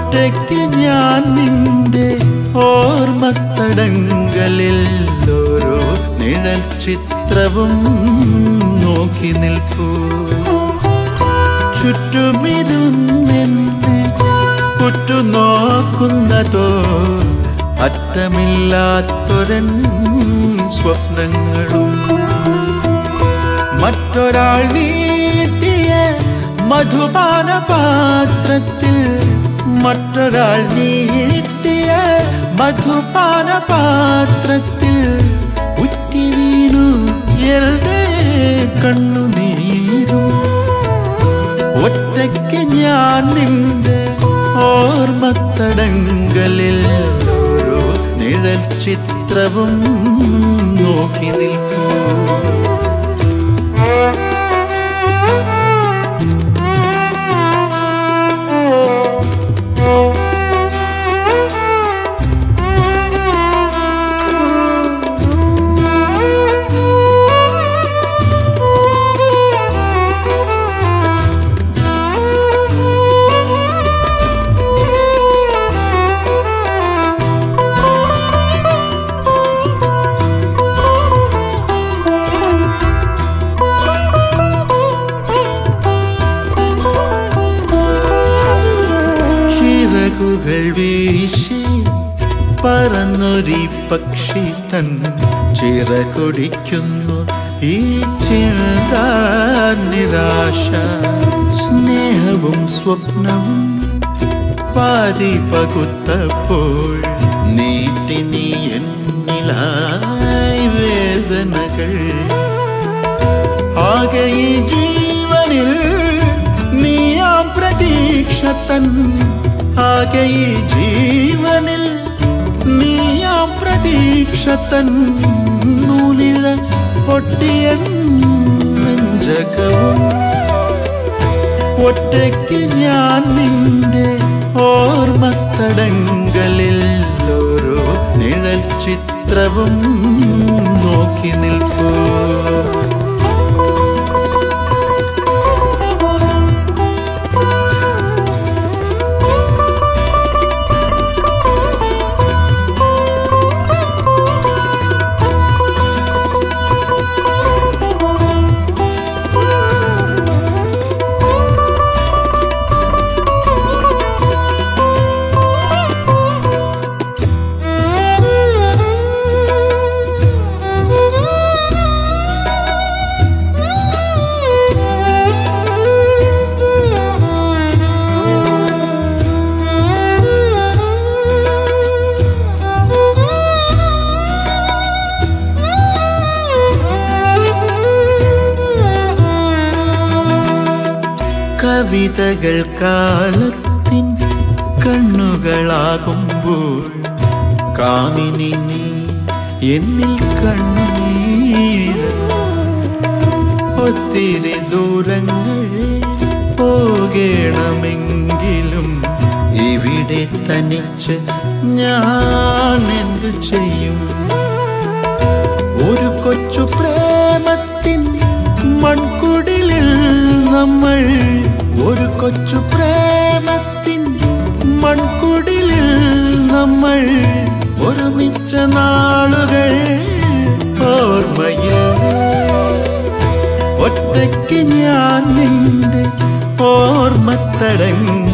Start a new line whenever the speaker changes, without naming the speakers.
ഒറ്റയ്ക്ക് ഞാൻ നിന്റെ ഓർമ്മത്തടങ്കലിൽ ഓരോ നിഴൽ ചിത്രവും നോക്കി നിൽപ്പൂ. ചുറ്റുമിരുന്നെന്നെ ഉറ്റുനോക്കുന്നതോ അറ്റമില്ലാത്തൊരൻ സ്വപ്നങ്ങളും. മറ്റൊരാൾ നീട്ടിയ മധുപാന പാത്രത്തിൽ, മറ്റൊരാൾ നീട്ടിയ മധുപാന പാത്രത്തിൽ ഉറ്റി വീണു എന്റെ കണ്ണുനീരും. ഒറ്റയ്ക്ക് ഞാൻ നിന്റെ ഓർമ്മത്തടങ്കലിൽ ഓരോ നിഴൽ ചിത്രവും നോക്കി നിൽക്കൂ. ചിറകുകൾ വീശി പറന്നൊരീ പക്ഷി തൻ ചിറകൊടിക്കുന്നു ഈ ചിന്താനിരാശ. സ്നേഹവും സ്വപ്നവും പാതി പകുത്തപ്പോൾ നീട്ടി നീ എന്നിലായി വേദനകൾ. ആകെ ഈ ജീവനിൽ നീയാം പ്രതീക്ഷ തൻ, ആകെ ഈ ജീവനിൽ നീയാം പ്രതീക്ഷ തൻ. നൂലിഴ പൊട്ടിയ നെഞ്ചകവും. ഒറ്റയ്ക്ക് ഞാൻ നിന്റെ ഓർമ്മത്തടങ്കലിൽ ഓരോ നിഴൽ ചിത്രവും നോക്കി നിൽക്കൂ. കവിതകൾ കാലത്തിൻ കണ്ണുകളാകുമ്പോൾ കാമിനി നീ എന്നിൽ കണ്ണീര്. ഒത്തിരി ദൂരങ്ങൾ പോകണമെങ്കിലും ഇവിടെ തനിച്ച് ഞാൻ എന്തു ചെയ്യും? ഒരു കൊച്ചു പ്രേമത്തിൻ മൺകുടിലിൽ നമ്മൾ, ഒരു കൊച്ചു പ്രേമത്തിൻ മൺകുടിലിൽ നമ്മൾ ഒരുമിച്ച നാളുകൾ ഓർമ്മയില്ലേ? ഒറ്റയ്ക്ക് ഞാൻ നിന്റെ ഓർമ്മത്തടങ്കലിൽ